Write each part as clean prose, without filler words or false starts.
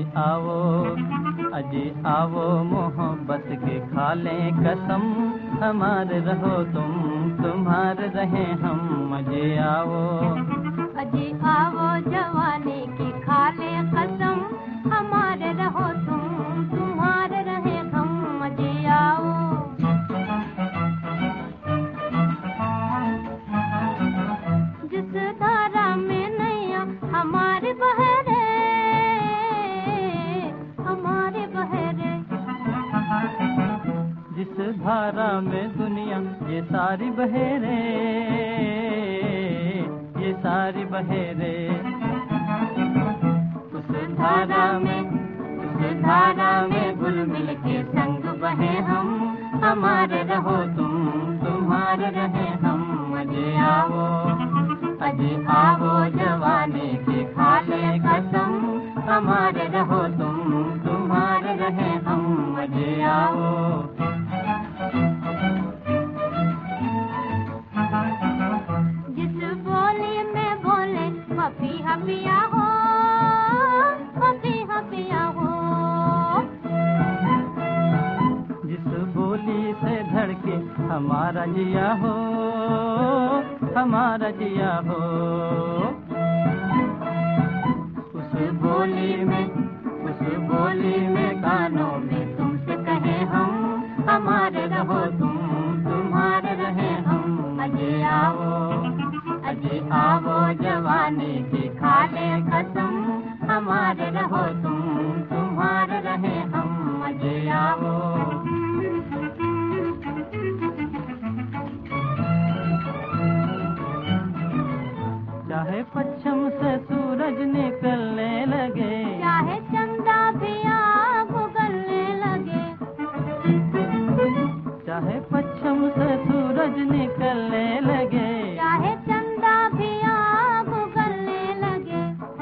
अजी आओ मोहब्बत के खा लें कसम, हमारे रहो तुम, तुम्हारे रहे हम। अजी आओ जवानी की खा लें कसम, हमारे रहो तुम, तुम्हारे रहे हम। अजी आओ जिस धारा में नैया हमारे बहरे, जिस धारा में दुनिया ये सारी बहेरे, ये सारी बहेरे, उस धारा में घुल मिल के संग बहे हम, हमारे रहो तुम, तुम्हारे रहे हम। अजी आओ जवानी की खा ले कसम, हमारे रहो तुम, तुम्हारे रहे हम। अजी आओ जिस बोली में बोले हफिया पिया हो, हफिया पिया हो, जिस बोली से धड़के हमारा जिया हो, हमारा जिया हो, उस बोली में कानों में तुमसे कहे हम, हमारे रहो तुम, तुम्हारे रहे हम। अजी आओ जवानी की खा ले कसम, हमारे रहो तुम, तुम्हारे रहे हम। अजी आओ चाहे पश्चिम से सूरज निकलने लगे, चाहे चंदा भी आग उगलने लगे, चाहे पश्चिम से सूरज निकलने लगे, चाहे चंदा भी आग उगलने लगे,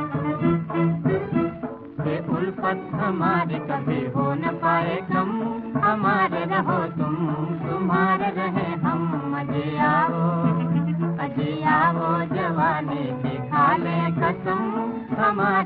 ये उल्फत हमारे कभी हो न पाए कम, हमारे रहो तुम, तुम्हारे रहे हम। अजी आओ जवानी की खा ले कसम, हमारे